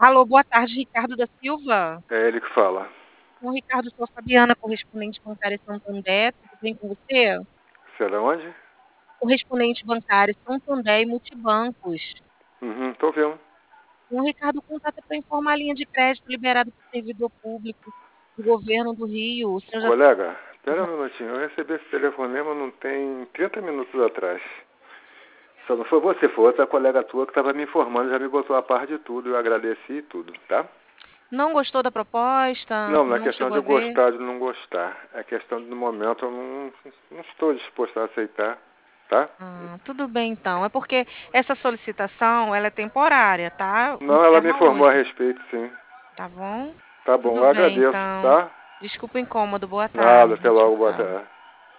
Alô, boa tarde, Ricardo da Silva. É ele que fala. Bom, Ricardo, sou a Fabiana, correspondente bancária Santander. Tudo bem com você? Você é da onde? Correspondente bancária Santander e Multibancos. Uhum, tô vendo. Bom, Ricardo, o contato é para informar a linha de crédito liberada por servidor público do governo do Rio. O senhor já Colega, espera um minutinho. Eu recebi esse telefonema não tem 30 minutos atrás. Só não foi você, foi outra colega tua que estava me informando, já me botou a par de tudo. Eu agradeci e tudo, tá? não gostou da proposta? Não é Não questão chegou de a ver? gostar ou de não gostar. É questão de, no momento, eu não estou disposto a aceitar, tá? Tudo bem então. É porque essa solicitação, ela é temporária, tá? Não, ela me Encerra informou a hoje, respeito, sim. tá bom? Tá bom, Tudo eu bem agradeço, então. tá? Desculpa o incômodo. Boa Nada, tarde. até Tchau, logo, boa tchau. tarde.